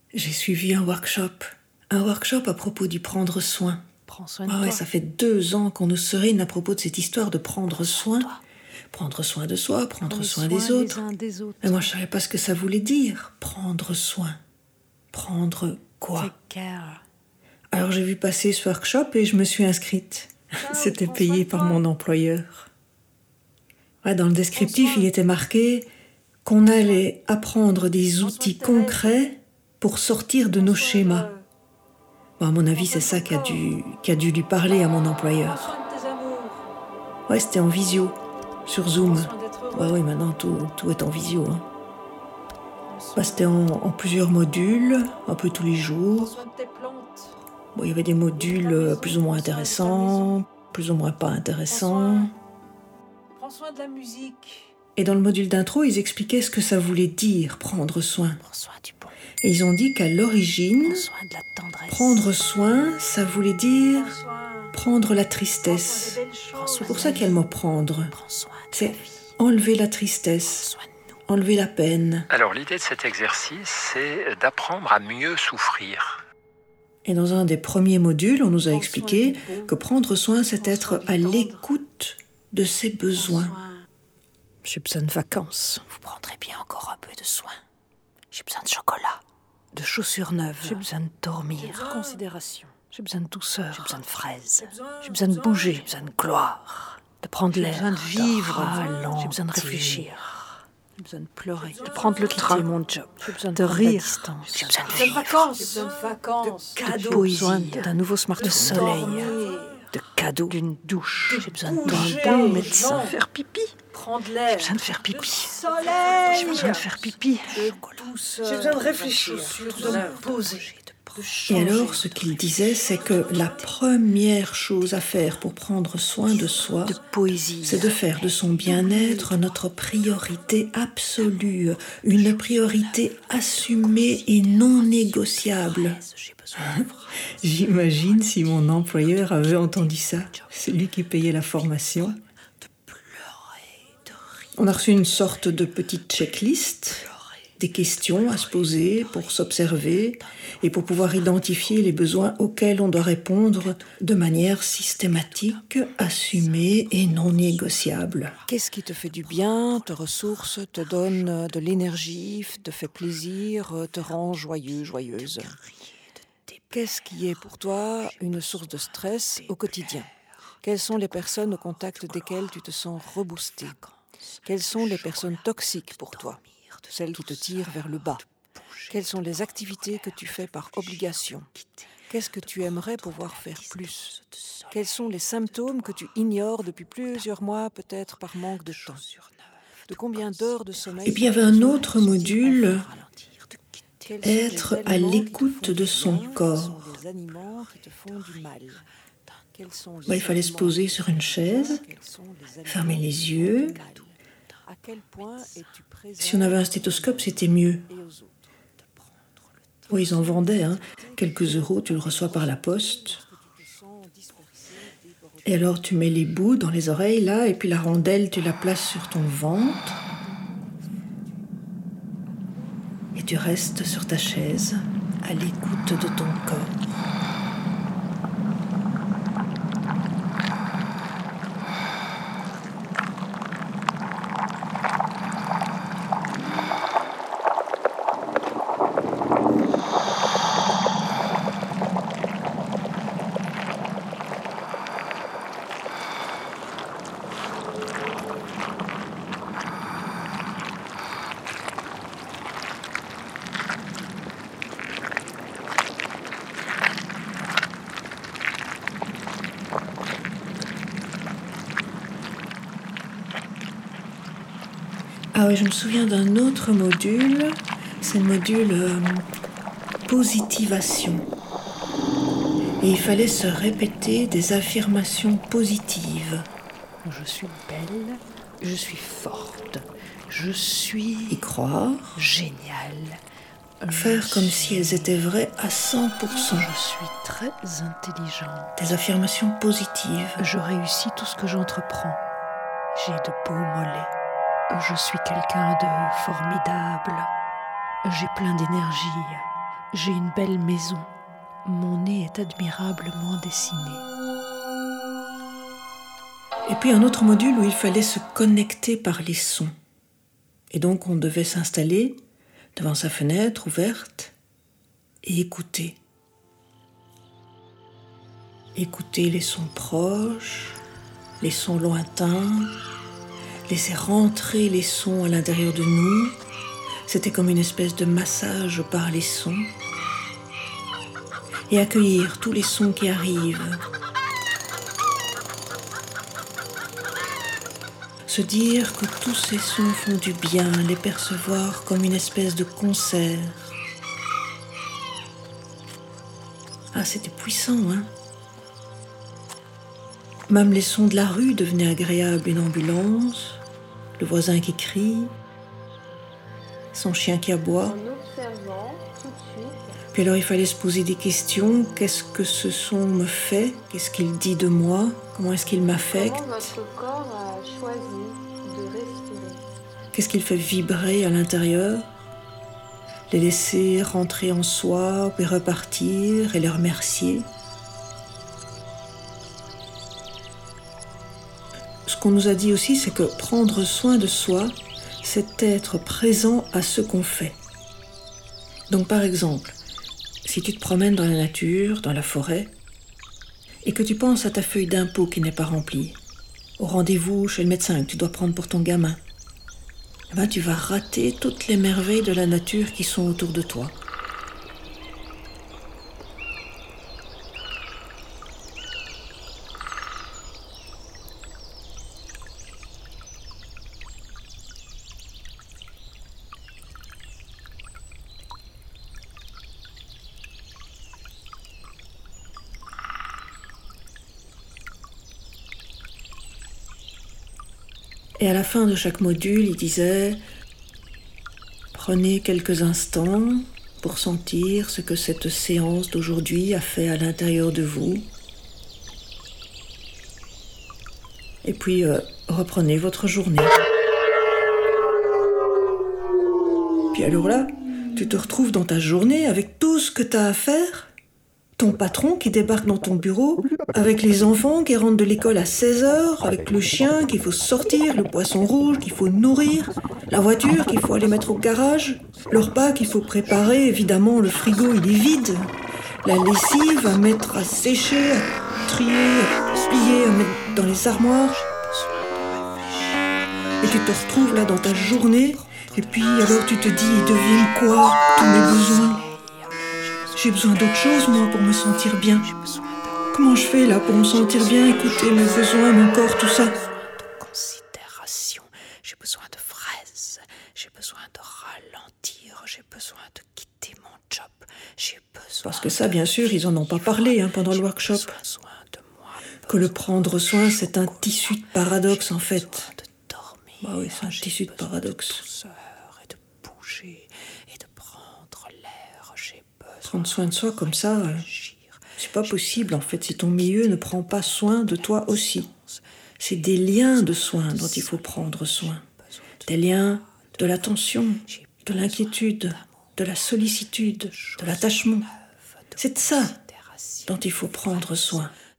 J'ai suivi un workshop à propos du prendre soin. Prends soin de toi. Ça fait 2 ans qu'on nous serine à propos de cette histoire de prendre soin. Prendre soin de soi, prendre soin des autres. Les uns des autres. Mais moi, je savais pas ce que ça voulait dire, prendre soin. Prendre quoi? Take care. Alors j'ai vu passer ce workshop et je me suis inscrite. C'était payé par mon employeur. Dans le descriptif, il était marqué qu'on allait apprendre des outils concrets pour sortir de nos schémas. À mon avis, c'est ça qui a dû lui parler à mon employeur. C'était en visio, sur Zoom. Oui, maintenant tout est en visio. C'était en plusieurs modules, un peu tous les jours. Il y avait des modules plus ou moins intéressants, plus ou moins pas intéressants. Prends soin de la musique. Et dans le module d'intro, ils expliquaient ce que ça voulait dire, prendre soin. Prends soin du bon. Et ils ont dit qu'à l'origine, Prends soin de la tendresse. prendre soin, ça voulait dire prendre la tristesse. C'est pour ça qu'il y a le mot prendre. Prends soin de C'est la vie. enlever la tristesse, Prends soin de nous. enlever la peine. Alors l'idée de cet exercice, c'est d'apprendre à mieux souffrir. Et dans un des premiers modules, on nous a expliqué que prendre soin, c'est être à l'écoute de ses besoins. J'ai besoin de vacances, Vous prendrez bien encore un peu de soin. J'ai besoin de chocolat. de chaussures neuves. J'ai besoin de dormir. de considération. J'ai besoin de douceur. J'ai besoin de fraises. J'ai besoin de bouger. J'ai besoin de gloire. De prendre J'ai l'air. besoin de vivre. ralentir. J'ai besoin de réfléchir. J'ai besoin de pleurer. De prendre le train. Quitter mon job. J'ai besoin De prendre rire. la distance. J'ai besoin de J'ai vivre. vacances. De J'ai poésie. besoin d'un nouveau smartphone. De soleil. De cadeaux. D'une douche. J'ai besoin d'un bouger, bon médecin. faire pipi. Prendre l'air. J'ai besoin de faire pipi. Soleil. J'ai besoin de faire pipi. J'ai besoin de réfléchir. De me poser. Et alors, ce qu'il disait, c'est que la première chose à faire pour prendre soin de soi, De poésie. c'est de faire de son bien-être notre priorité absolue, une priorité assumée et non négociable. J'ai besoin de J'imagine si mon employeur avait entendu ça, celui qui payait la formation. On a reçu une sorte de petite checklist, des questions à se poser pour s'observer et pour pouvoir identifier les besoins auxquels on doit répondre de manière systématique, assumée et non négociable. Qu'est-ce qui te fait du bien, te ressource, te donne de l'énergie, te fait plaisir, te rend joyeux, joyeuse? Qu'est-ce qui est pour toi une source de stress au quotidien? Quelles sont les personnes au contact desquelles tu te sens reboosté? Quelles sont les personnes toxiques pour toi, celles qui te tirent vers le bas? Quelles sont les activités que tu fais par obligation? Qu'est-ce que tu aimerais pouvoir faire plus? Quels sont les symptômes que tu ignores depuis plusieurs mois, peut-être par manque de temps? De combien d'heures de sommeil? Et puis il y avait un autre module, Quels sont les être à aliments qui te l'écoute font de du son bien? corps. Quels sont les aliments qui te font du mal? Quels sont Il fallait se poser sur une chaise, Quels sont les aliments fermer qui les te font yeux. du mal? À quel point es-tu présent Si on avait un stéthoscope, c'était mieux. et aux autres? Oui, ils en vendaient, quelques euros, tu le reçois par la poste. Et alors tu mets les bouts dans les oreilles, là, et puis la rondelle, tu la places sur ton ventre. Et tu restes sur ta chaise, à l'écoute de ton corps. Ah oui, je me souviens d'un autre module, c'est le module positivation. Et il fallait se répéter des affirmations positives. Je suis belle, je suis forte, je suis Y croire, géniale. faire comme si elles étaient vraies à 100%. Je suis très intelligente. Des affirmations positives. Je réussis tout ce que j'entreprends. J'ai de beaux mollets. Je suis quelqu'un de formidable. J'ai plein d'énergie. J'ai une belle maison. Mon nez est admirablement dessiné. Et puis un autre module où il fallait se connecter par les sons. Et donc on devait s'installer devant sa fenêtre ouverte et écouter. Écouter les sons proches, les sons lointains, laisser rentrer les sons à l'intérieur de nous. C'était comme une espèce de massage par les sons. Et accueillir tous les sons qui arrivent. Se dire que tous ces sons font du bien, les percevoir comme une espèce de concert. Ah, c'était puissant, hein? Même les sons de la rue devenaient agréables, une ambulance, le voisin qui crie, son chien qui aboie. En observant tout de suite. Puis alors il fallait se poser des questions. Qu'est-ce que ce son me fait? Qu'est-ce qu'il dit de moi? Comment est-ce qu'il m'affecte? Comment votre corps a choisi de respirer? Qu'est-ce qu'il fait vibrer à l'intérieur? Les laisser rentrer en soi, puis repartir et les remercier. Ce qu'on nous a dit aussi, c'est que prendre soin de soi, c'est être présent à ce qu'on fait. Donc par exemple, si tu te promènes dans la nature, dans la forêt, et que tu penses à ta feuille d'impôt qui n'est pas remplie, au rendez-vous chez le médecin que tu dois prendre pour ton gamin, eh ben, tu vas rater toutes les merveilles de la nature qui sont autour de toi. Et à la fin de chaque module, il disait « Prenez quelques instants pour sentir ce que cette séance d'aujourd'hui a fait à l'intérieur de vous. Et puis, reprenez votre journée. » Puis alors là, tu te retrouves dans ta journée avec tout ce que tu as à faire. Ton patron qui débarque dans ton bureau, avec les enfants qui rentrent de l'école à 16h, avec le chien qu'il faut sortir, le poisson rouge qu'il faut nourrir, la voiture qu'il faut aller mettre au garage, le repas qu'il faut préparer, évidemment le frigo il est vide, la lessive à mettre à sécher, à trier, à plier, à mettre dans les armoires. Et tu te retrouves là dans ta journée, et puis alors tu te dis, ils deviennent quoi tous mes besoins? J'ai besoin d'autre chose, moi, pour me sentir bien. Comment je fais, là, pour me sentir bien, écouter mes besoins, mon corps, tout ça? De considération, j'ai besoin de fraises, j'ai besoin de ralentir, j'ai besoin de quitter mon job, j'ai besoin... Parce que ça, bien sûr, ils en ont pas parlé pendant le workshop. Que le prendre soin, c'est un tissu de paradoxe, en fait. Bah oui, c'est un tissu de paradoxe. Prendre soin de soi comme ça, c'est pas possible en fait si ton milieu ne prend pas soin de toi aussi. C'est des liens de soins dont il faut prendre soin. Des liens de l'attention, de l'inquiétude, de la sollicitude, de l'attachement. C'est de ça dont il faut prendre soin.